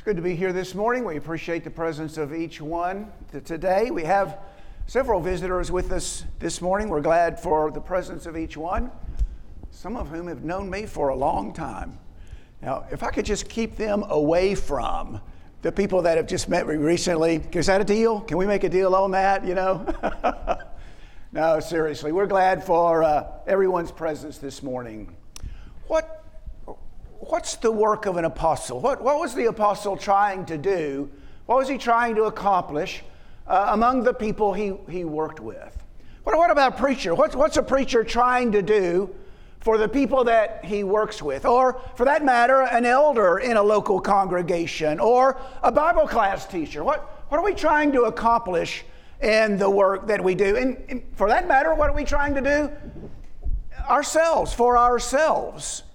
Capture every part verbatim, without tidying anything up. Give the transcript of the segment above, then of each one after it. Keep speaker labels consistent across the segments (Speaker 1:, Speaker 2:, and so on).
Speaker 1: Good to be here this morning. We appreciate the presence of each one today. We have several visitors with us this morning. We're glad for the presence of each one, some of whom have known me for a long time. Now, if I could just keep them away from the people that have just met me recently, is that a deal? Can we make a deal on that, you know? No, seriously, we're glad for uh, everyone's presence this morning. What What's the work of an apostle? What, what was the apostle trying to do? What was he trying to accomplish uh, among the people he, he worked with? What, what about a preacher? What's, what's a preacher trying to do for the people that he works with? Or, for that matter, an elder in a local congregation or a Bible class teacher? What, what are we trying to accomplish in the work that we do? And, and for that matter, what are we trying to do ourselves, for ourselves?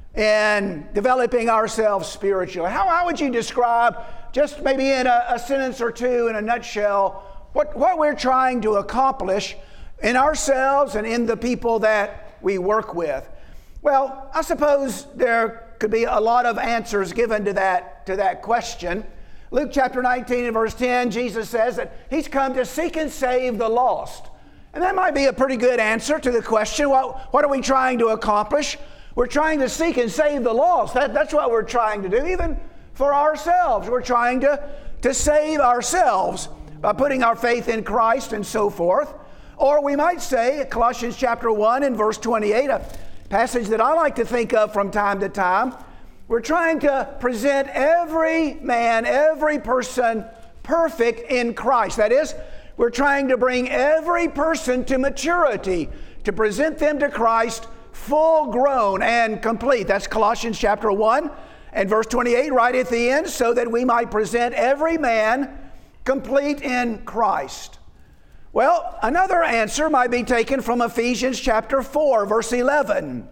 Speaker 1: And developing ourselves spiritually. How, how would you describe, just maybe in a, a sentence or two, in a nutshell, what, what we're trying to accomplish in ourselves and in the people that we work with? Well, I suppose there could be a lot of answers given to that, to that question. Luke chapter nineteen and verse ten, Jesus says that He's come to seek and save the lost. And that might be a pretty good answer to the question, what, what are we trying to accomplish? We're trying to seek and save the lost. That, that's what we're trying to do, even for ourselves. We're trying to, to save ourselves by putting our faith in Christ and so forth. Or we might say, Colossians chapter one and verse twenty-eight, a passage that I like to think of from time to time, we're trying to present every man, every person perfect in Christ. That is, we're trying to bring every person to maturity, to present them to Christ full grown and complete. That's Colossians chapter one and verse twenty-eight right at the end, so that we might present every man complete in Christ. Well, another answer might be taken from Ephesians chapter four, verse eleven.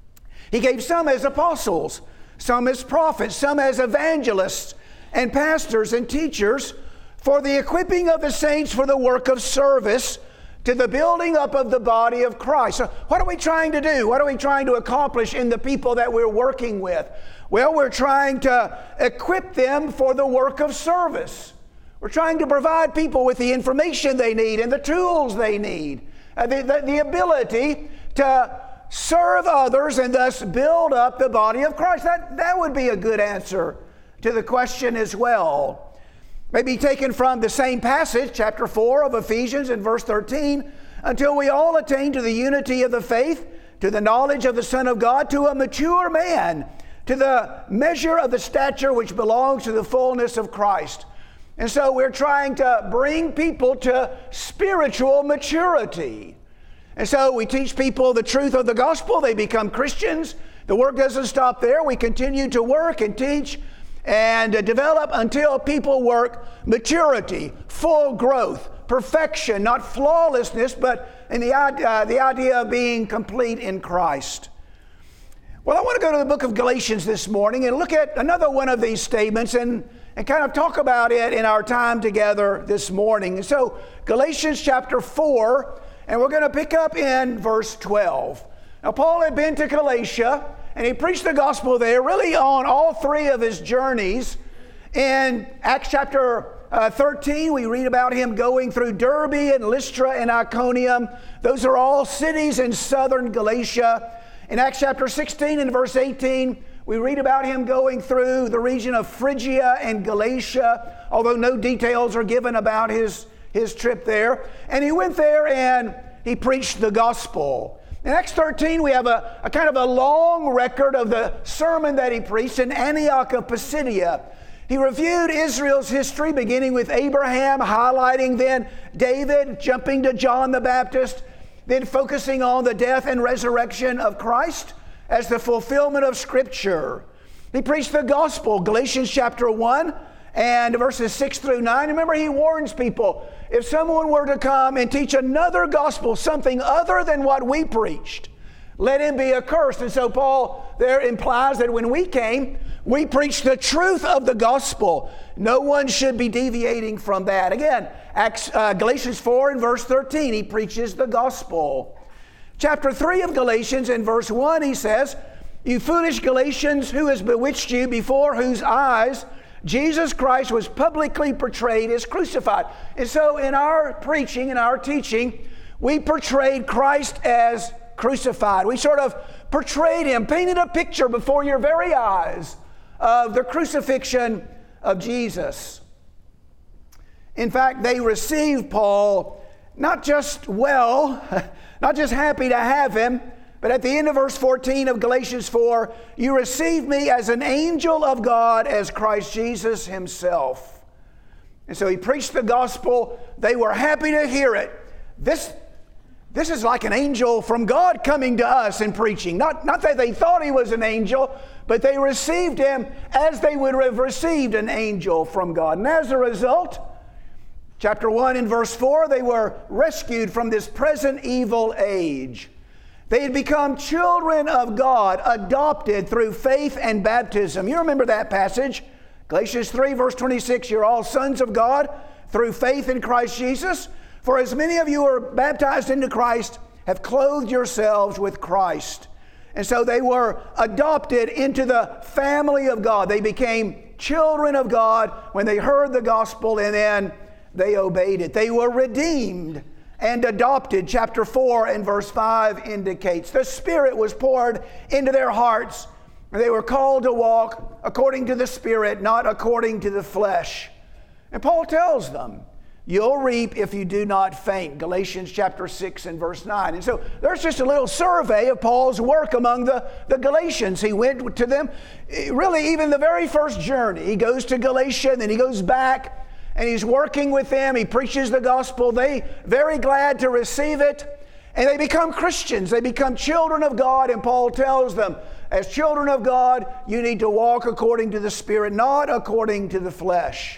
Speaker 1: He gave some as apostles, some as prophets, some as evangelists and pastors and teachers for the equipping of the saints for the work of service, to the building up of the body of Christ. So what are we trying to do? What are we trying to accomplish in the people that we're working with? Well, we're trying to equip them for the work of service. We're trying to provide people with the information they need and the tools they need, uh, the, the, the ability to serve others and thus build up the body of Christ. That, that would be a good answer to the question as well. May be taken from the same passage, chapter four of Ephesians and verse thirteen, until we all attain to the unity of the faith, to the knowledge of the Son of God, to a mature man, to the measure of the stature which belongs to the fullness of Christ. And so we're trying to bring people to spiritual maturity. And so we teach people the truth of the gospel. They become Christians. The work doesn't stop there. We continue to work and teach and develop until people work maturity, full growth, perfection, not flawlessness, but in the, uh, the idea of being complete in Christ. Well, I want to go to the book of Galatians this morning and look at another one of these statements and, and kind of talk about it in our time together this morning. And so, Galatians chapter four, and we're going to pick up in verse twelve. Now, Paul had been to Galatia, and he preached the gospel there really on all three of his journeys. In Acts chapter uh, thirteen, we read about him going through Derbe and Lystra and Iconium. Those are all cities in southern Galatia. In Acts chapter sixteen and verse eighteen, we read about him going through the region of Phrygia and Galatia, although no details are given about his, his trip there. And he went there and he preached the gospel. In Acts thirteen, we have a, a kind of a long record of the sermon that he preached in Antioch of Pisidia. He reviewed Israel's history, beginning with Abraham, highlighting then David, jumping to John the Baptist, then focusing on the death and resurrection of Christ as the fulfillment of Scripture. He preached the gospel, Galatians chapter one and verses six through nine. Remember, he warns people, if someone were to come and teach another gospel, something other than what we preached, let him be accursed. And so Paul there implies that when we came, we preached the truth of the gospel. No one should be deviating from that. Again, Acts, uh, Galatians four and verse thirteen, he preaches the gospel. Chapter three of Galatians in verse one, he says, "You foolish Galatians, who has bewitched you, before whose eyes Jesus Christ was publicly portrayed as crucified. And so in our preaching, in our teaching, we portrayed Christ as crucified. We sort of portrayed him, painted a picture before your very eyes of the crucifixion of Jesus. In fact, they received Paul not just well, not just happy to have him, but at the end of verse fourteen of Galatians four, you received me as an angel of God, as Christ Jesus himself. And so he preached the gospel. They were happy to hear it. This, this is like an angel from God coming to us and preaching. Not, not that they thought he was an angel, but they received him as they would have received an angel from God. And as a result, chapter one and verse four, they were rescued from this present evil age. They had become children of God, adopted through faith and baptism. You remember that passage? Galatians three, verse twenty-six, you're all sons of God through faith in Christ Jesus. For as many of you who are baptized into Christ have clothed yourselves with Christ. And so they were adopted into the family of God. They became children of God when they heard the gospel, and then they obeyed it. They were redeemed and adopted. Chapter four and verse five indicates the Spirit was poured into their hearts. They were called to walk according to the Spirit, not according to the flesh. And Paul tells them, you'll reap if you do not faint. Galatians chapter six and verse nine. And so there's just a little survey of Paul's work among the, the Galatians. He went to them, really even the very first journey. He goes to Galatia, and then he goes back, and he's working with them. He preaches the gospel. They very glad to receive it. And they become Christians. They become children of God. And Paul tells them, as children of God, you need to walk according to the Spirit, not according to the flesh.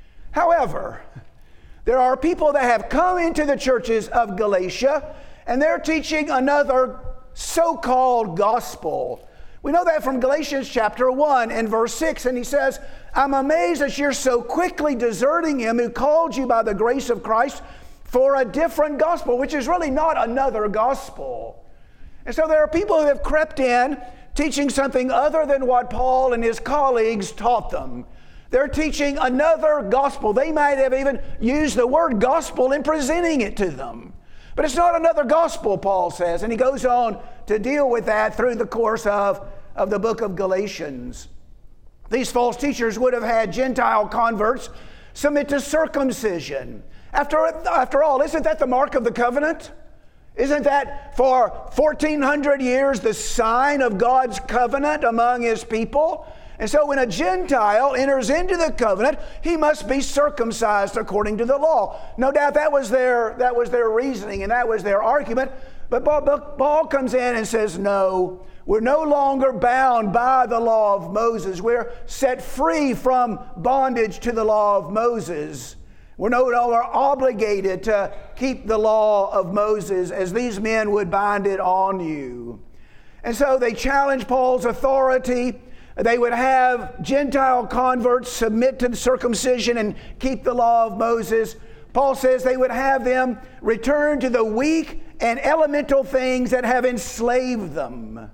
Speaker 1: However, there are people that have come into the churches of Galatia, and they're teaching another so-called gospel. We know that from Galatians chapter one and verse six, and he says, I'm amazed that you're so quickly deserting him who called you by the grace of Christ for a different gospel, which is really not another gospel. And so there are people who have crept in teaching something other than what Paul and his colleagues taught them. They're teaching another gospel. They might have even used the word gospel in presenting it to them. But it's not another gospel, Paul says. And he goes on to deal with that through the course of, of the book of Galatians. These false teachers would have had Gentile converts submit to circumcision. After, after all, isn't that the mark of the covenant? Isn't that for fourteen hundred years the sign of God's covenant among his people? And so when a Gentile enters into the covenant, he must be circumcised according to the law. No doubt that was their, that was their reasoning, and that was their argument. But Paul, Paul comes in and says, no, we're no longer bound by the law of Moses. We're set free from bondage to the law of Moses. We're no longer obligated to keep the law of Moses as these men would bind it on you. And so they challenge Paul's authority. They would have Gentile converts submit to the circumcision and keep the law of Moses. Paul says they would have them return to the weak and elemental things that have enslaved them.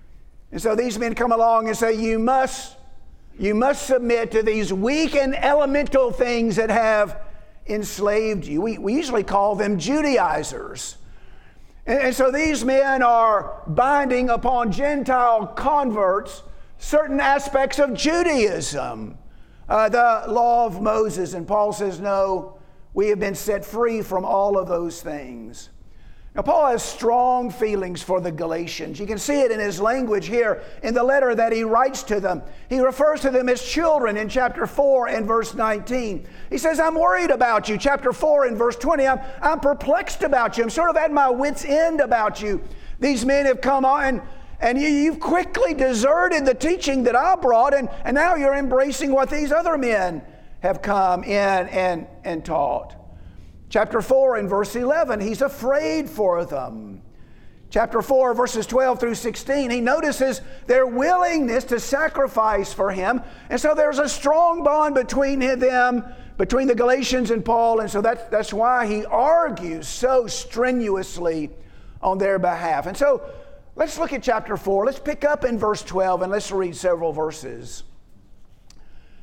Speaker 1: And so these men come along and say, you must, you must submit to these weak and elemental things that have enslaved you. We, we usually call them Judaizers. And, and so these men are binding upon Gentile converts certain aspects of Judaism, uh, the law of Moses. And Paul says, no, we have been set free from all of those things. Now, Paul has strong feelings for the Galatians. You can see it in his language here in the letter that he writes to them. He refers to them as children in chapter four and verse nineteen. He says, I'm worried about you. Chapter four and verse twenty, I'm, I'm perplexed about you. I'm sort of at my wit's end about you. These men have come on and And you, you've quickly deserted the teaching that I brought, and, and now you're embracing what these other men have come in and, and taught. Chapter four and verse eleven, he's afraid for them. Chapter four, verses twelve through sixteen, he notices their willingness to sacrifice for him. And so there's a strong bond between them, between the Galatians and Paul. And so that's, that's why he argues so strenuously on their behalf. And so let's look at chapter four. Let's pick up in verse twelve and let's read several verses.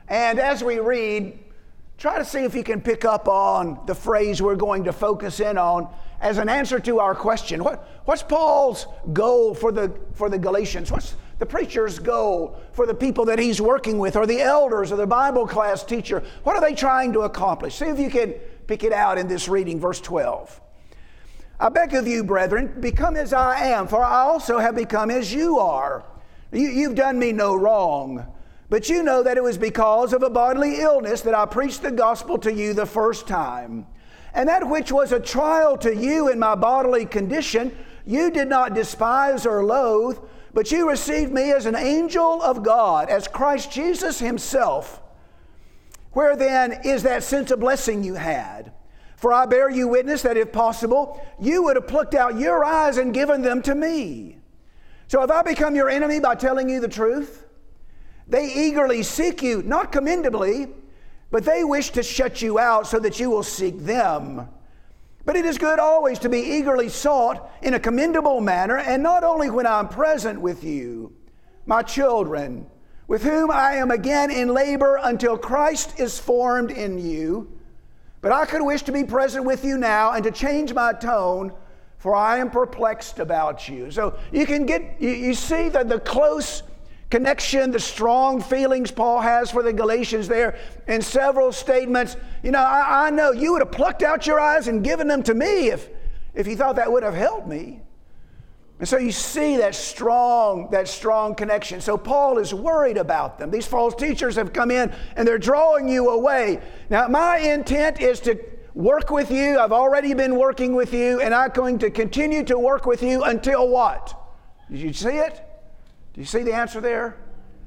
Speaker 1: And as we read, try to see if you can pick up on the phrase we're going to focus in on as an answer to our question. What, what's Paul's goal for the, for the Galatians? What's the preacher's goal for the people that he's working with, or the elders, or the Bible class teacher? What are they trying to accomplish? See if you can pick it out in this reading, verse twelve. I beg of you, brethren, become as I am, for I also have become as you are. You, you've done me no wrong, but you know that it was because of a bodily illness that I preached the gospel to you the first time. And that which was a trial to you in my bodily condition, you did not despise or loathe, but you received me as an angel of God, as Christ Jesus himself. Where then is that sense of blessing you had? For I bear you witness that if possible, you would have plucked out your eyes and given them to me. So have I become your enemy by telling you the truth? They eagerly seek you, not commendably, but they wish to shut you out so that you will seek them. But it is good always to be eagerly sought in a commendable manner, and not only when I am present with you, my children, with whom I am again in labor until Christ is formed in you. But I could wish to be present with you now and to change my tone, for I am perplexed about you. So you can get, you, you see that the close connection, the strong feelings Paul has for the Galatians there in several statements. You know, I, I know you would have plucked out your eyes and given them to me if, if you thought that would have helped me. And so you see that strong, that strong connection. So Paul is worried about them. These false teachers have come in and they're drawing you away. Now, my intent is to work with you. I've already been working with you, and I'm going to continue to work with you until what? Did you see it? Do you see the answer there?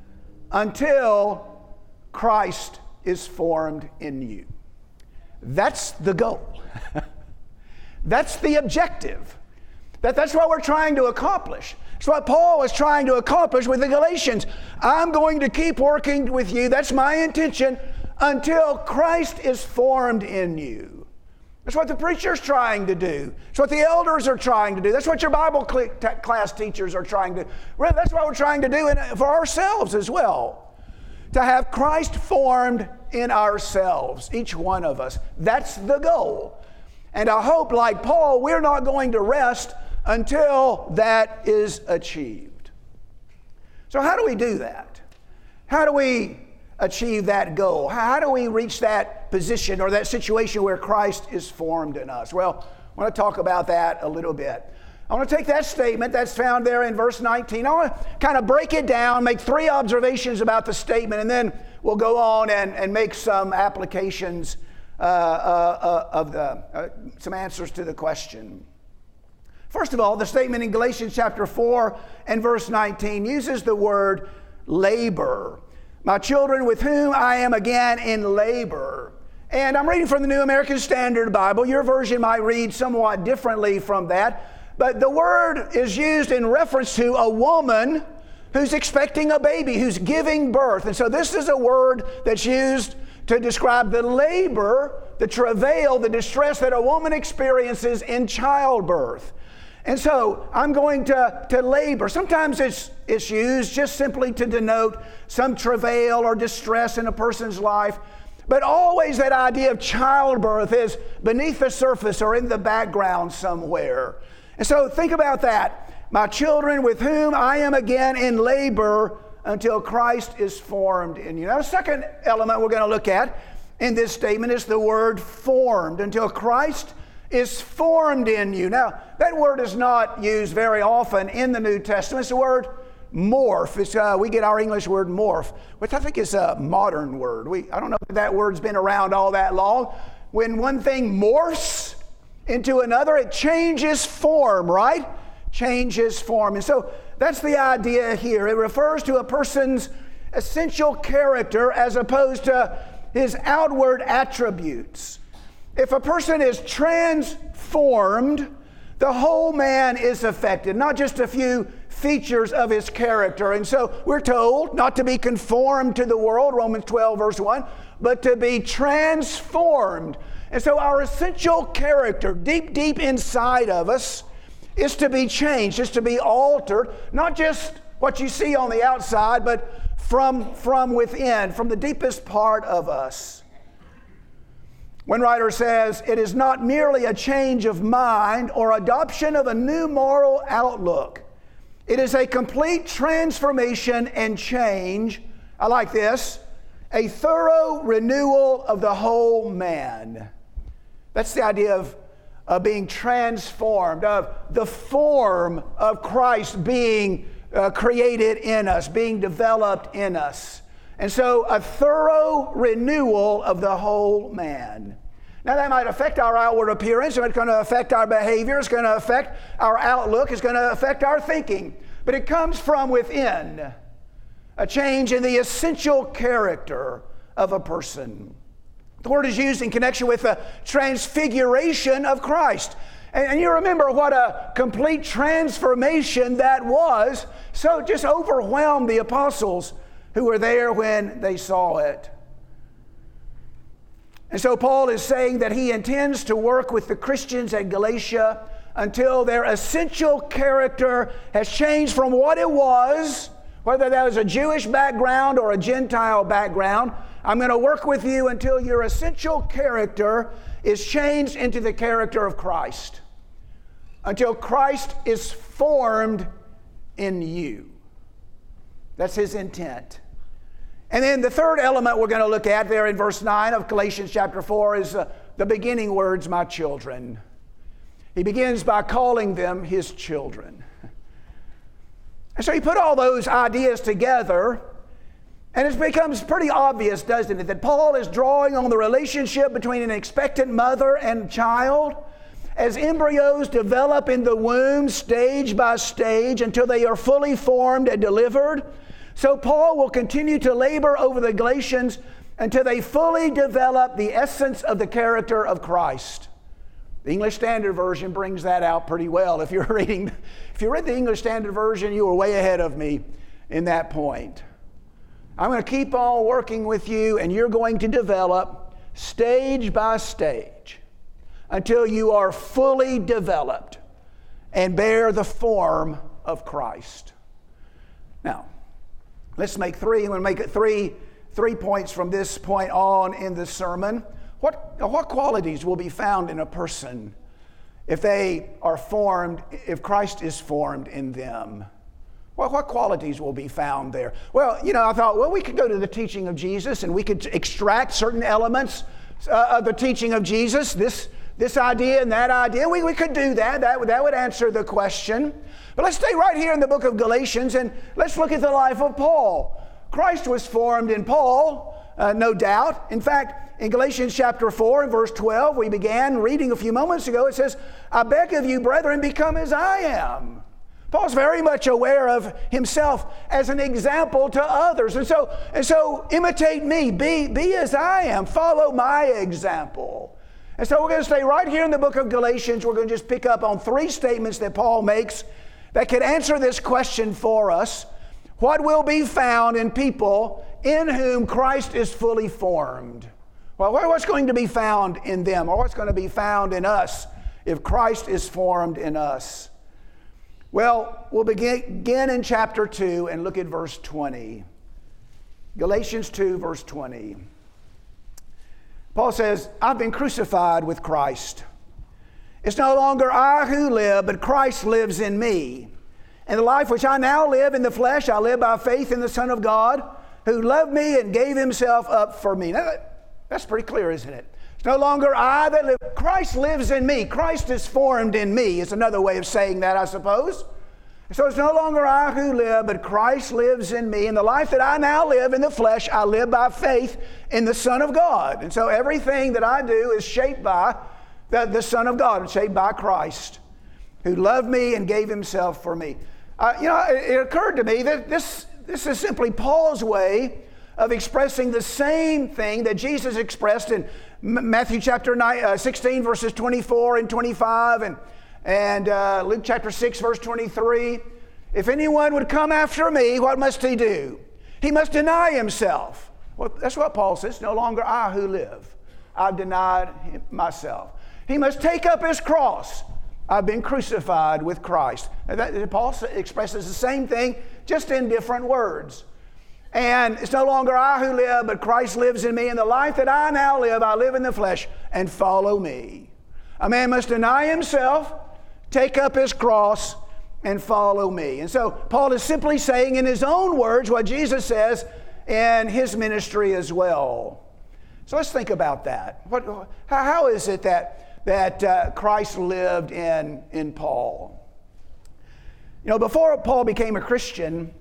Speaker 1: Until Christ is formed in you. That's the goal. That's the objective. That, that's what we're trying to accomplish. It's what Paul was trying to accomplish with the Galatians. I'm going to keep working with you. That's my intention until Christ is formed in you. That's what the preacher's trying to do. That's what the elders are trying to do. That's what your Bible cl- t- class teachers are trying to do. Really, that's what we're trying to do in, for ourselves as well. To have Christ formed in ourselves, each one of us. That's the goal. And I hope, like Paul, we're not going to rest until that is achieved. So how do we do that? How do we achieve that goal? How do we reach that position or that situation where Christ is formed in us? Well, I want to talk about that a little bit. I want to take that statement that's found there in verse nineteen. I want to kind of break it down, make three observations about the statement, and then we'll go on and, and make some applications uh, uh, uh, of the, uh, some answers to the question. First of all, the statement in Galatians chapter four and verse nineteen uses the word labor. My children, with whom I am again in labor. And I'm reading from the New American Standard Bible. Your version might read somewhat differently from that. But the word is used in reference to a woman who's expecting a baby, who's giving birth. And so this is a word that's used to describe the labor, the travail, the distress that a woman experiences in childbirth. And so I'm going to, to labor. Sometimes it's, it's used just simply to denote some travail or distress in a person's life. But always that idea of childbirth is beneath the surface or in the background somewhere. And so think about that. My children, with whom I am again in labor until Christ is formed in you. Now, the second element we're going to look at in this statement is the word formed. Until Christ is formed in you. Now, that word is not used very often in the New Testament. It's the word morph. It's, uh, we get our English word morph, which I think is a modern word. We, I don't know if that word's been around all that long. When one thing morphs into another, it changes form, right? Changes form. And so that's the idea here. It refers to a person's essential character as opposed to his outward attributes. If a person is transformed, the whole man is affected, not just a few features of his character. And so we're told not to be conformed to the world, Romans twelve, verse one, but to be transformed. And so our essential character, deep, deep inside of us, is to be changed, is to be altered, not just what you see on the outside, but from, from within, from the deepest part of us. One writer says, it is not merely a change of mind or adoption of a new moral outlook. It is a complete transformation and change. I like this. A thorough renewal of the whole man. That's the idea of, of being transformed, of the form of Christ being uh, created in us, being developed in us. And so a thorough renewal of the whole man. Now that might affect our outward appearance, it's going to affect our behavior, it's going to affect our outlook, it's going to affect our thinking. But it comes from within. A change in the essential character of a person. The word is used in connection with the transfiguration of Christ. And, and you remember what a complete transformation that was. So it just overwhelmed the apostles who were there when they saw it. And so Paul is saying that he intends to work with the Christians at Galatia until their essential character has changed from what it was, whether that was a Jewish background or a Gentile background. I'm going to work with you until your essential character is changed into the character of Christ. Until Christ is formed in you. That's his intent. And then the third element we're going to look at there in verse nine of Galatians chapter four is uh, the beginning words, my children. He begins by calling them his children. And so he put all those ideas together, and it becomes pretty obvious, doesn't it, that Paul is drawing on the relationship between an expectant mother and child as embryos develop in the womb stage by stage until they are fully formed and delivered. So Paul will continue to labor over the Galatians until they fully develop the essence of the character of Christ. The English Standard Version brings that out pretty well. If you're reading, if you read the English Standard Version, you were way ahead of me in that point. I'm going to keep on working with you, and you're going to develop stage by stage until you are fully developed and bear the form of Christ. Now, let's make three. I'm going to make it three, three points from this point on in the sermon. What, what qualities will be found in a person if they are formed, if Christ is formed in them? Well, what qualities will be found there? Well, you know, I thought, well, we could go to the teaching of Jesus and we could extract certain elements uh, of the teaching of Jesus, this, this idea and that idea. We, we could do that. that. That would answer the question. But let's stay right here in the book of Galatians and let's look at the life of Paul. Christ was formed in Paul, uh, no doubt. In fact, in Galatians chapter four and verse twelve, we began reading a few moments ago, it says, I beg of you, brethren, become as I am. Paul's very much aware of himself as an example to others. And so, and so imitate me, be, be as I am, follow my example. And so we're going to stay right here in the book of Galatians. We're going to just pick up on three statements that Paul makes that could answer this question for us. What will be found in people in whom Christ is fully formed? Well, what's going to be found in them, or what's going to be found in us if Christ is formed in us? Well, we'll begin, begin in chapter two and look at verse twenty. Galatians two, verse twenty. Paul says, I've been crucified with Christ. It's no longer I who live, but Christ lives in me. And the life which I now live in the flesh, I live by faith in the Son of God, who loved me and gave himself up for me. Now, that's pretty clear, isn't it? It's no longer I that live. Christ lives in me. Christ is formed in me. It's another way of saying that, I suppose. So it's no longer I who live, but Christ lives in me. And the life that I now live in the flesh, I live by faith in the Son of God. And so everything that I do is shaped by the, the Son of God, it's shaped by Christ, who loved me and gave himself for me. Uh, you know, it, it occurred to me that this, this is simply Paul's way of expressing the same thing that Jesus expressed in Matthew chapter nine, uh, sixteen, verses twenty-four and twenty-five, and, and uh, Luke chapter six, verse twenty-three. If anyone would come after me, what must he do? He must deny himself. Well, that's what Paul says. No longer I who live. I've denied myself. He must take up his cross. I've been crucified with Christ. Now that, Paul expresses the same thing, just in different words. And it's no longer I who live, but Christ lives in me. And the life that I now live, I live in the flesh, and follow me. A man must deny himself, take up his cross, and follow me. And so Paul is simply saying in his own words what Jesus says in his ministry as well. So let's think about that. What, how, how is it that, that uh, Christ lived in, in Paul? You know, before Paul became a Christian,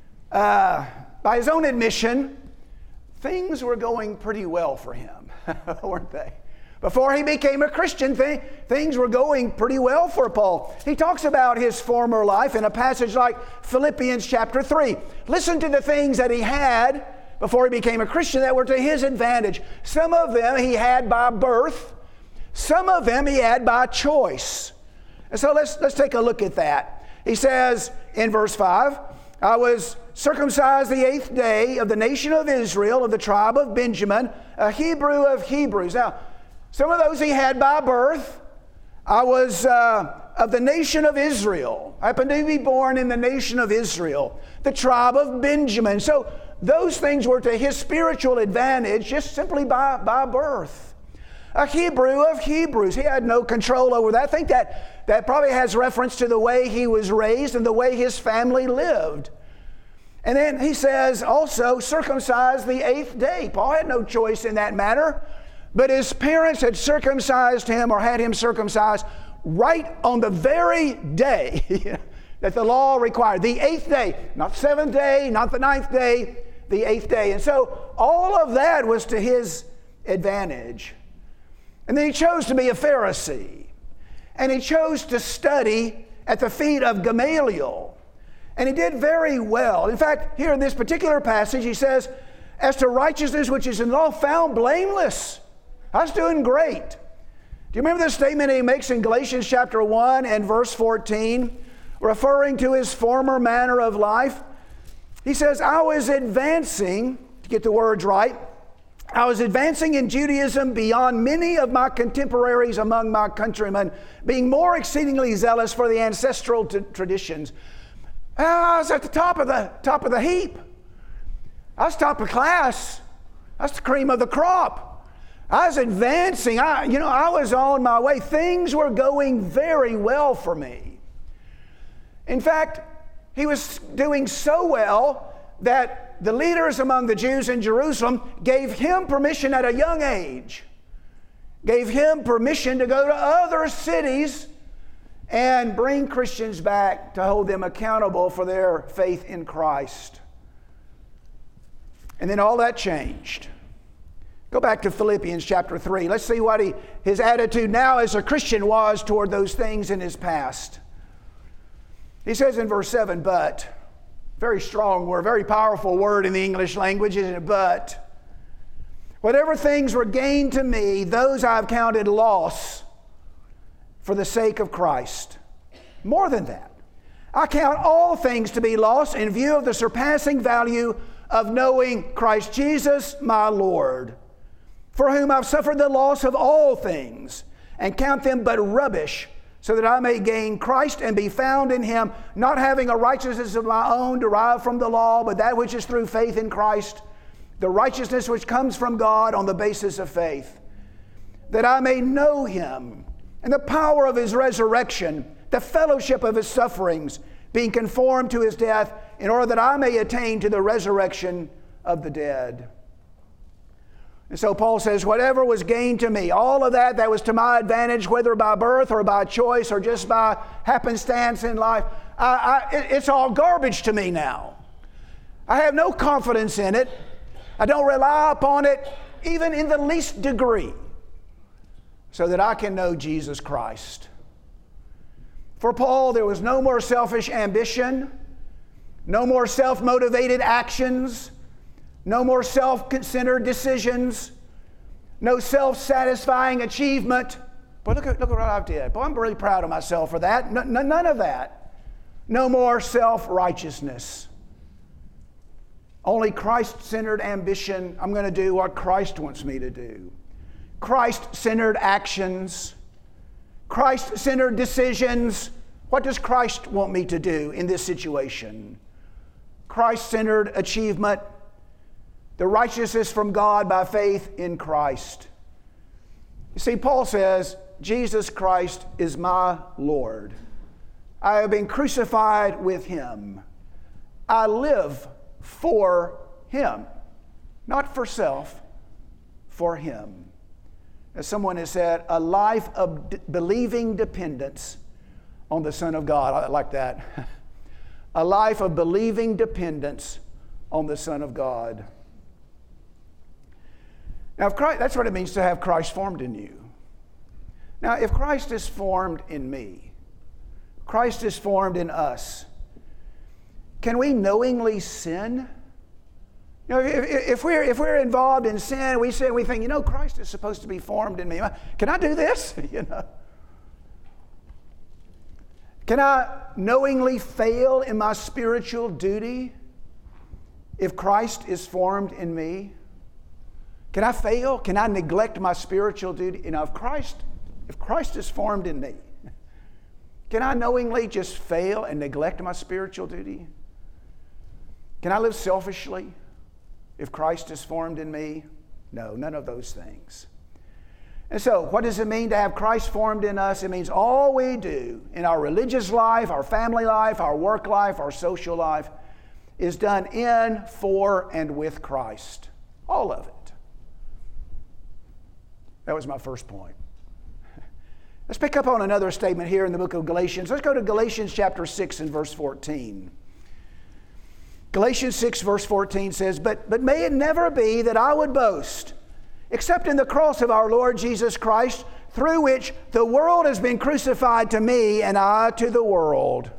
Speaker 1: uh, by his own admission, things were going pretty well for him, weren't they? Before he became a Christian, th- things were going pretty well for Paul. He talks about his former life in a passage like Philippians chapter three. Listen to the things that he had before he became a Christian that were to his advantage. Some of them he had by birth. Some of them he had by choice. And so let's, let's take a look at that. He says in verse five, I was circumcised the eighth day of the nation of Israel, of the tribe of Benjamin, a Hebrew of Hebrews. Now, some of those he had by birth. I was uh, of the nation of Israel. I happened to be born in the nation of Israel, the tribe of Benjamin. So those things were to his spiritual advantage just simply by, by birth. A Hebrew of Hebrews. He had no control over that. I think that, that probably has reference to the way he was raised and the way his family lived. And then he says also circumcised the eighth day. Paul had no choice in that matter. But his parents had circumcised him or had him circumcised right on the very day that the law required. The eighth day, not the seventh day, not the ninth day, the eighth day. And so all of that was to his advantage. And then he chose to be a Pharisee. And he chose to study at the feet of Gamaliel. And he did very well. In fact, here in this particular passage, he says, as to righteousness which is in law, found blameless. I was doing great. Do you remember the statement he makes in Galatians chapter one and verse fourteen, referring to his former manner of life? He says, I was advancing, to get the words right, I was advancing in Judaism beyond many of my contemporaries among my countrymen, being more exceedingly zealous for the ancestral t- traditions. I was at the top of the top of the heap. I was top of class. I was the cream of the crop. I was advancing. I, you know, I was on my way. Things were going very well for me. In fact, he was doing so well that the leaders among the Jews in Jerusalem gave him permission at a young age, gave him permission to go to other cities and bring Christians back to hold them accountable for their faith in Christ. And then all that changed. Go back to Philippians chapter three. Let's see what he, his attitude now as a Christian was toward those things in his past. He says in verse seven, but, very strong word, very powerful word in the English language, isn't it? But, whatever things were gained to me, those I've counted loss for the sake of Christ. More than that, I count all things to be lost in view of the surpassing value of knowing Christ Jesus my Lord, for whom I've suffered the loss of all things, and count them but rubbish, so that I may gain Christ and be found in him, not having a righteousness of my own derived from the law, but that which is through faith in Christ, the righteousness which comes from God on the basis of faith, that I may know him and the power of his resurrection, the fellowship of his sufferings, being conformed to his death, in order that I may attain to the resurrection of the dead. And so Paul says, whatever was gained to me, all of that that was to my advantage, whether by birth or by choice or just by happenstance in life, I, I, it's all garbage to me now. I have no confidence in it. I don't rely upon it even in the least degree, so that I can know Jesus Christ. For Paul, there was no more selfish ambition, no more self-motivated actions, no more self-centered decisions, no self-satisfying achievement. But look at, look at what I did. Boy, I'm really proud of myself for that. N- none of that. No more self-righteousness. Only Christ-centered ambition. I'm going to do what Christ wants me to do. Christ-centered actions. Christ-centered decisions. What does Christ want me to do in this situation? Christ-centered achievement. the righteousness from God by faith in Christ. You see, Paul says, Jesus Christ is my Lord. I have been crucified with Him. I live for Him, not for self, for Him. As someone has said, a life of d- believing dependence on the Son of God. I like that. A life of believing dependence on the Son of God. Now, if Christ, that's what it means to have Christ formed in you. Now, if Christ is formed in me, Christ is formed in us, can we knowingly sin? You know, if, if, we're, if we're involved in sin, we say, we think, you know, Christ is supposed to be formed in me. Can I do this? You know? Can I knowingly fail in my spiritual duty if Christ is formed in me? Can I fail? Can I neglect my spiritual duty? You know, if Christ, if Christ is formed in me, can I knowingly just fail and neglect my spiritual duty? Can I live selfishly if Christ is formed in me? No, none of those things. And so, what does it mean to have Christ formed in us? It means all we do in our religious life, our family life, our work life, our social life is done in, for, and with Christ. All of it. That was my first point. Let's pick up on another statement here in the book of Galatians. Let's go to Galatians chapter six and verse fourteen. Galatians six verse fourteen says, but, but may it never be that I would boast, except in the cross of our Lord Jesus Christ, through which the world has been crucified to me and I to the world.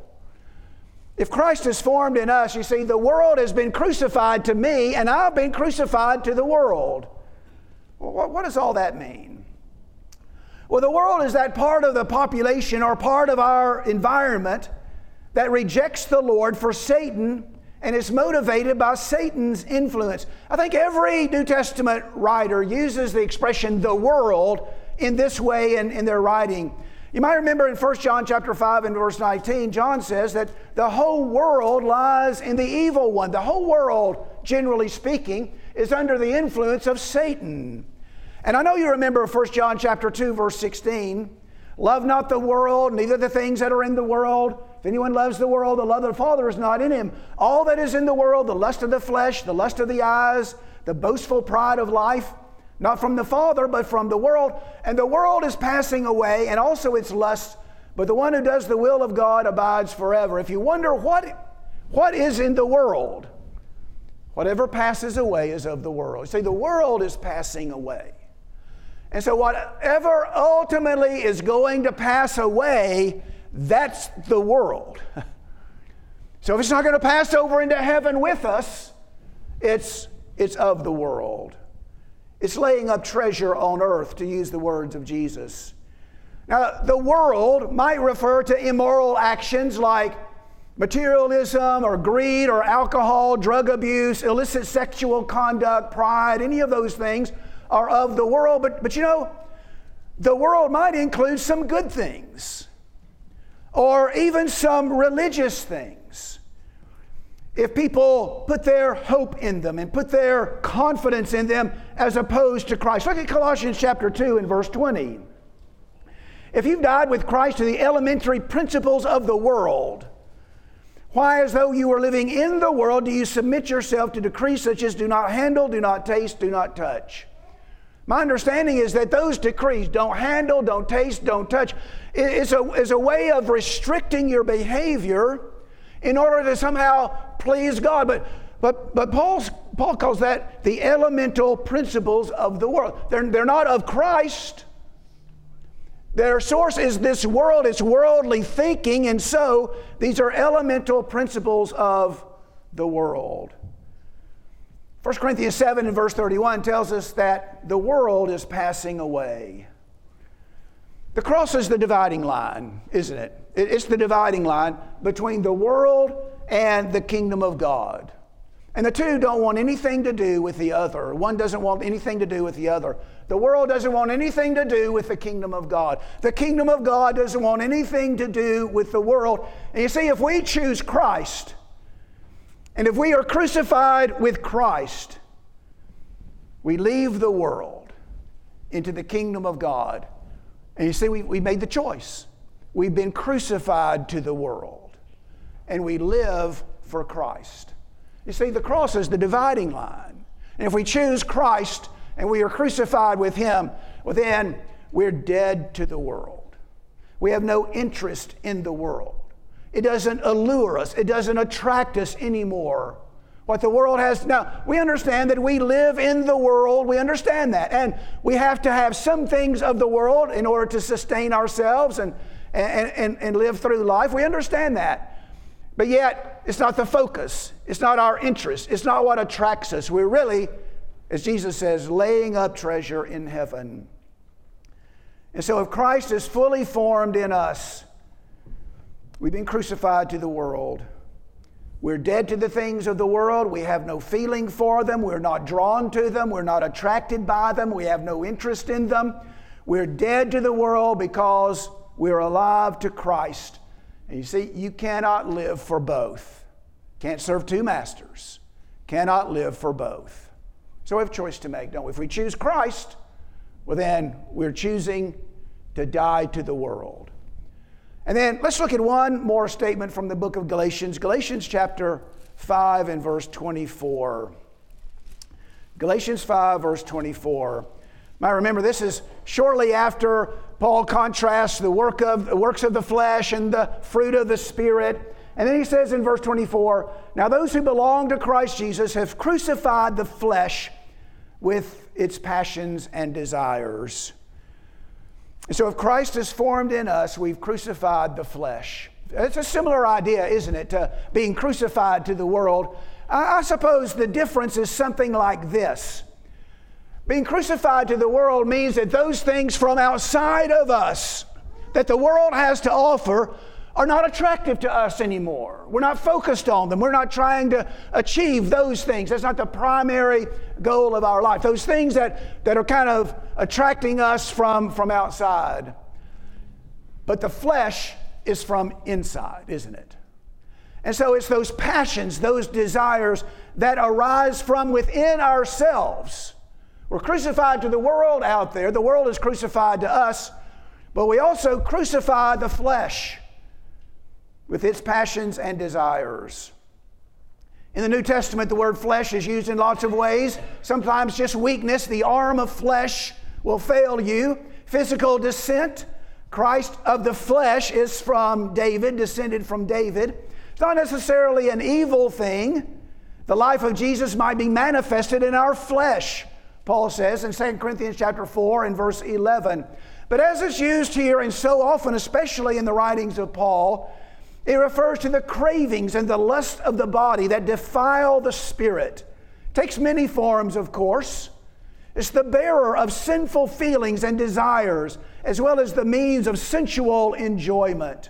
Speaker 1: If Christ is formed in us, you see, the world has been crucified to me and I've been crucified to the world. Well, what, what does all that mean? Well, the world is that part of the population or part of our environment that rejects the Lord for Satan and is motivated by Satan's influence. I think every New Testament writer uses the expression the world in this way in, in their writing. You might remember in First John chapter five and verse nineteen, John says that the whole world lies in the evil one. The whole world, generally speaking, is under the influence of Satan. And I know you remember First John chapter two verse sixteen, love not the world, neither the things that are in the world. If anyone loves the world, the love of the Father is not in him. All that is in the world, the lust of the flesh, the lust of the eyes, the boastful pride of life, not from the Father, but from the world. And the world is passing away, and also its lusts, but the one who does the will of God abides forever. If you wonder what, what is in the world, whatever passes away is of the world. See, the world is passing away. And so whatever ultimately is going to pass away, that's the world. So if it's not going to pass over into heaven with us, it's, it's of the world. It's laying up treasure on earth, to use the words of Jesus. Now, the world might refer to immoral actions like materialism or greed or alcohol, drug abuse, illicit sexual conduct, pride. Any of those things are of the world. But, but you know, the world might include some good things, or even some religious things. If people put their hope in them and put their confidence in them as opposed to Christ. Look at Colossians chapter two and verse twenty. If you've died with Christ to the elementary principles of the world, why, as though you were living in the world, do you submit yourself to decrees such as do not handle, do not taste, do not touch? My understanding is that those decrees, don't handle, don't taste, don't touch, is a, is a way of restricting your behavior in order to somehow please God. But, but, but Paul's, Paul calls that the elemental principles of the world. They're, they're not of Christ. Their source is this world, it's worldly thinking, and so these are elemental principles of the world. First Corinthians seven and verse thirty-one tells us that the world is passing away. The cross is the dividing line, isn't it? It's the dividing line between the world and the kingdom of God. And the two don't want anything to do with the other. One doesn't want anything to do with the other. The world doesn't want anything to do with the kingdom of God. The kingdom of God doesn't want anything to do with the world. And you see, if we choose Christ, and if we are crucified with Christ, We leave the world into the kingdom of God. And you see, we, we made the choice. We've been crucified to the world, and we live for Christ. You see, the cross is the dividing line. And if we choose Christ and we are crucified with Him, well, then we're dead to the world. We have no interest in the world. It doesn't allure us. It doesn't attract us anymore. What the world has. Now, we understand that we live in the world. We understand that. And we have to have some things of the world in order to sustain ourselves and, and, and, and live through life. We understand that. But yet, it's not the focus. It's not our interest. It's not what attracts us. We're really, as Jesus says, laying up treasure in heaven. And so if Christ is fully formed in us, we've been crucified to the world. We're dead to the things of the world. We have no feeling for them. We're not drawn to them. We're not attracted by them. We have no interest in them. We're dead to the world because we're alive to Christ. And you see, you cannot live for both. Can't serve two masters. Cannot live for both. So we have a choice to make, don't we? If we choose Christ, well then we're choosing to die to the world. And then let's look at one more statement from the book of Galatians. Galatians chapter five and verse twenty-four. Galatians five verse twenty-four. Now remember, this is shortly after Paul contrasts the work of the works of the flesh and the fruit of the Spirit. And then he says in verse twenty-four, now those who belong to Christ Jesus have crucified the flesh with its passions and desires. And so if Christ is formed in us, we've crucified the flesh. It's a similar idea, isn't it, to being crucified to the world. I, I suppose the difference is something like this. Being crucified to the world means that those things from outside of us that the world has to offer are not attractive to us anymore. We're not focused on them. We're not trying to achieve those things. That's not the primary goal of our life. Those things that, that are kind of attracting us from, from outside. But the flesh is from inside, isn't it? And so it's those passions, those desires that arise from within ourselves. We're crucified to the world out there. The world is crucified to us. But we also crucify the flesh with its passions and desires. In the New Testament, the word flesh is used in lots of ways. Sometimes just weakness. The arm of flesh will fail you. Physical descent. Christ of the flesh is from David, descended from David. It's not necessarily an evil thing. The life of Jesus might be manifested in our flesh, Paul says in Second Corinthians chapter four and verse eleven. But as it's used here, and so often, especially in the writings of Paul, it refers to the cravings and the lust of the body that defile the spirit. It takes many forms, of course. It's the bearer of sinful feelings and desires, as well as the means of sensual enjoyment.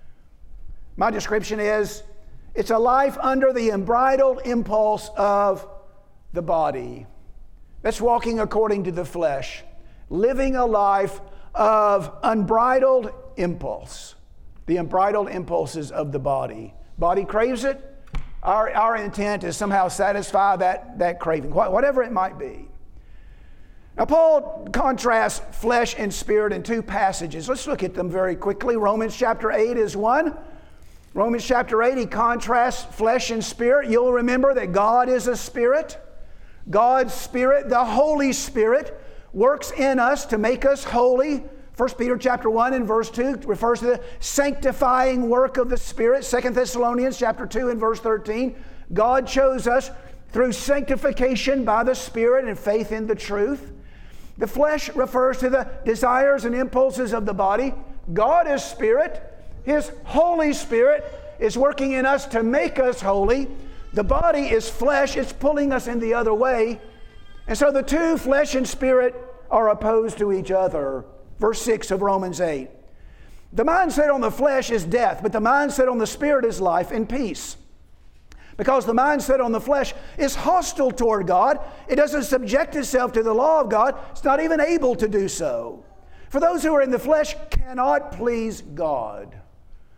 Speaker 1: My description is, it's a life under the unbridled impulse of the body. That's walking according to the flesh, living a life of unbridled impulse. The unbridled impulses of the body. Body craves it. Our, our intent is somehow satisfy that, that craving, whatever it might be. Now, Paul contrasts flesh and spirit in two passages. Let's look at them very quickly. Romans chapter eight is one. Romans chapter eight, he contrasts flesh and spirit. You'll remember that God is a spirit. God's Spirit, the Holy Spirit, works in us to make us holy. First Peter chapter one and verse two refers to the sanctifying work of the Spirit. Second Thessalonians chapter two and verse thirteen, God chose us through sanctification by the Spirit and faith in the truth. The flesh refers to the desires and impulses of the body. God is Spirit. His Holy Spirit is working in us to make us holy. The body is flesh. It's pulling us in the other way. And so the two, flesh and spirit, are opposed to each other. Verse six of Romans eight. The mindset on the flesh is death, but the mindset on the spirit is life and peace. Because the mindset on the flesh is hostile toward God. It doesn't subject itself to the law of God. It's not even able to do so. For those who are in the flesh cannot please God.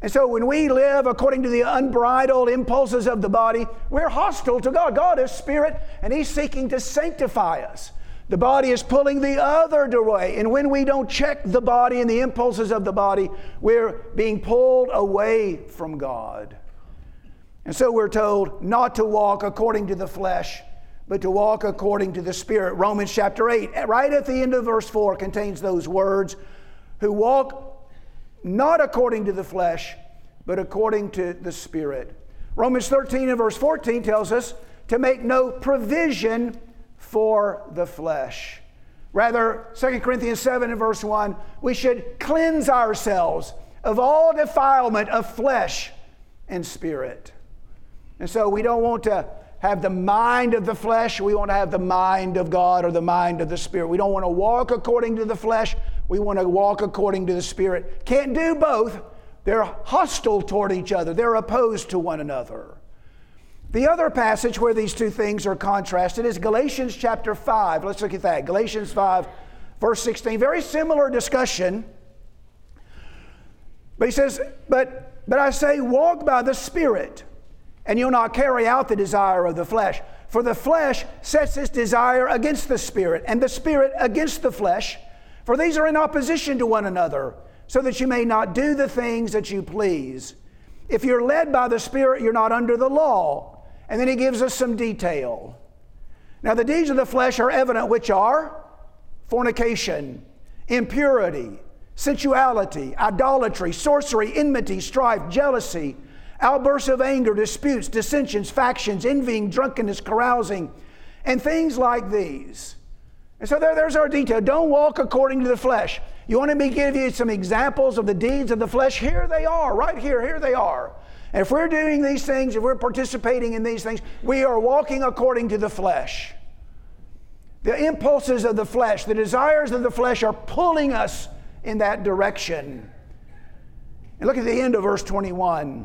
Speaker 1: And so when we live according to the unbridled impulses of the body, we're hostile to God. God is spirit, and He's seeking to sanctify us. The body is pulling the other way. And when we don't check the body and the impulses of the body, we're being pulled away from God. And so we're told not to walk according to the flesh, but to walk according to the Spirit. Romans chapter eight, right at the end of verse four, contains those words, who walk not according to the flesh, but according to the Spirit. Romans thirteen and verse fourteen tells us to make no provision for the flesh. Rather, Second Corinthians seven and verse one, we should cleanse ourselves of all defilement of flesh and spirit. And so we don't want to have the mind of the flesh. We want to have the mind of God, or the mind of the Spirit. We don't want to walk according to the flesh. We want to walk according to the Spirit. Can't do both. They're hostile toward each other. They're opposed to one another. The other passage where these two things are contrasted is Galatians chapter five. Let's look at that. Galatians five, verse sixteen. Very similar discussion. But he says, but, but I say, walk by the Spirit, and you'll not carry out the desire of the flesh. For the flesh sets its desire against the Spirit, and the Spirit against the flesh. For these are in opposition to one another, so that you may not do the things that you please. If you're led by the Spirit, you're not under the law. And then he gives us some detail. Now the deeds of the flesh are evident, which are fornication, impurity, sensuality, idolatry, sorcery, enmity, strife, jealousy, outbursts of anger, disputes, dissensions, factions, envying, drunkenness, carousing, and things like these. And so there, there's our detail. Don't walk according to the flesh. You want me to give you some examples of the deeds of the flesh? Here they are, right here, here they are. And if we're doing these things, if we're participating in these things, we are walking according to the flesh. The impulses of the flesh, the desires of the flesh are pulling us in that direction. And look at the end of verse twenty-one.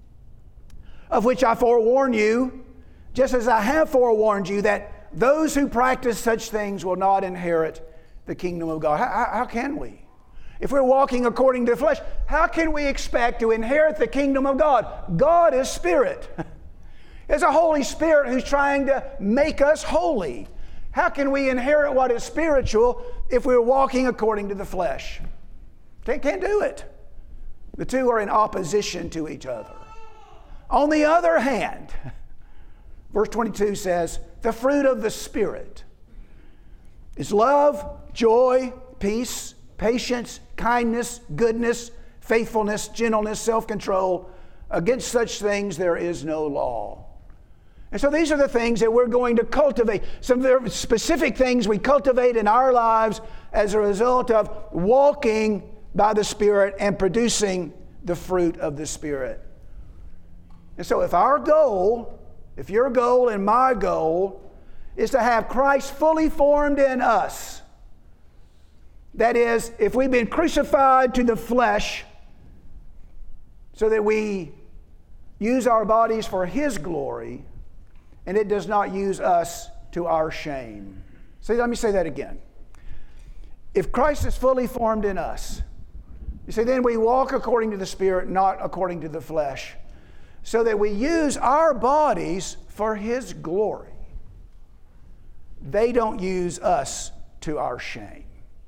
Speaker 1: Of which I forewarn you, just as I have forewarned you, that those who practice such things will not inherit the kingdom of God. How, how can we? If we're walking according to the flesh, how can we expect to inherit the kingdom of God? God is spirit. There's a Holy Spirit who's trying to make us holy. How can we inherit what is spiritual if we're walking according to the flesh? Can't, can't do it. The two are in opposition to each other. On the other hand, verse twenty-two says, the fruit of the Spirit is love, joy, peace, patience, kindness, goodness, faithfulness, gentleness, self-control. Against such things there is no law. And so these are the things that we're going to cultivate. Some very specific things we cultivate in our lives as a result of walking by the Spirit and producing the fruit of the Spirit. And so if our goal, if your goal and my goal is to have Christ fully formed in us, that is, if we've been crucified to the flesh so that we use our bodies for His glory and it does not use us to our shame. See, let me say that again. If Christ is fully formed in us, you see, then we walk according to the Spirit, not according to the flesh, so that we use our bodies for His glory. They don't use us to our shame.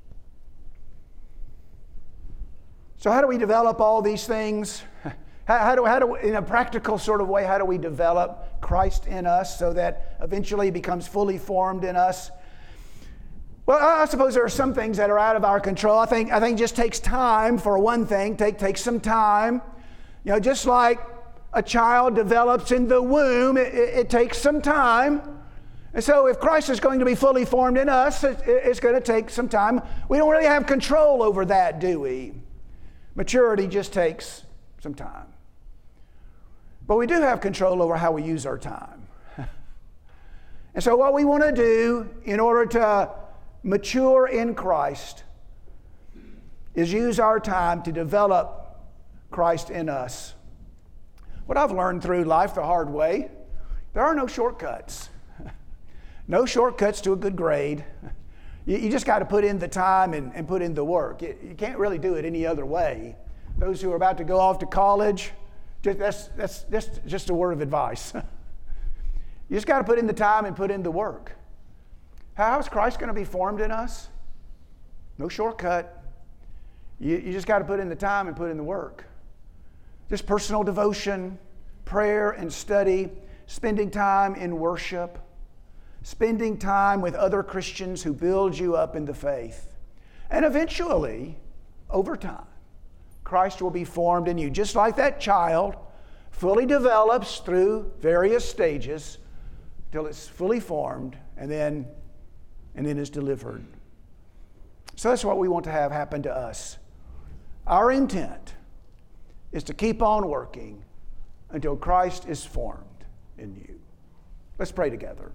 Speaker 1: So how do we develop all these things? How, how, do, how do, in a practical sort of way, how do we develop Christ in us so that eventually He becomes fully formed in us? Well, I suppose there are some things that are out of our control. I think I think it just takes time for one thing. Take takes some time. You know, just like a child develops in the womb, it, it, it takes some time. And so if Christ is going to be fully formed in us, it, it's going to take some time. We don't really have control over that, do we? Maturity just takes some time. But we do have control over how we use our time. And so what we want to do in order to mature in Christ is use our time to develop Christ in us. What I've learned through life the hard way, there are no shortcuts. No shortcuts to a good grade. You, you just got to put in the time and, and put in the work. You, you can't really do it any other way. those who are about to go off to college, just, that's, that's, that's just a word of advice. You just got to put in the time and put in the work. How is Christ going to be formed in us? No shortcut. You, you just got to put in the time and put in the work. Just personal devotion, prayer and study, spending time in worship, spending time with other Christians who build you up in the faith. And eventually, over time, Christ will be formed in you, just like that child fully develops through various stages till it's fully formed and then, and then is delivered. So that's what we want to have happen to us. Our intent is to keep on working until Christ is formed in you. Let's pray together.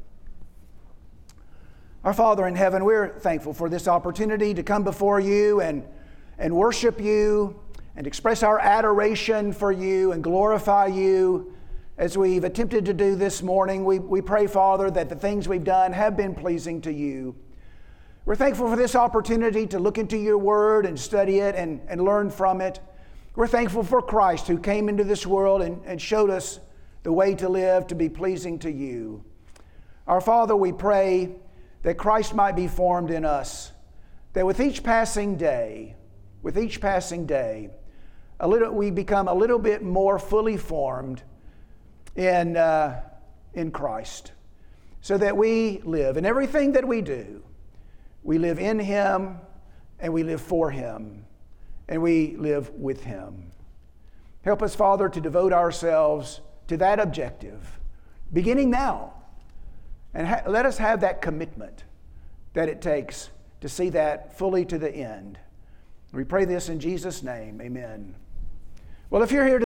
Speaker 1: Our Father in heaven, we're thankful for this opportunity to come before you and, and worship you and express our adoration for you and glorify you as we've attempted to do this morning. We, we pray, Father, that the things we've done have been pleasing to you. We're thankful for this opportunity to look into your word and study it and, and learn from it. We're thankful for Christ who came into this world and, and showed us the way to live to be pleasing to you. Our Father, we pray that Christ might be formed in us, that with each passing day, with each passing day, a little, we become a little bit more fully formed in, uh, in Christ, so that we live. In everything that we do, we live in Him, and we live for Him, and we live with Him. Help us, Father, to devote ourselves to that objective, beginning now, and ha- let us have that commitment that it takes to see that fully to the end. We pray this in Jesus' name, amen. Well, if you're here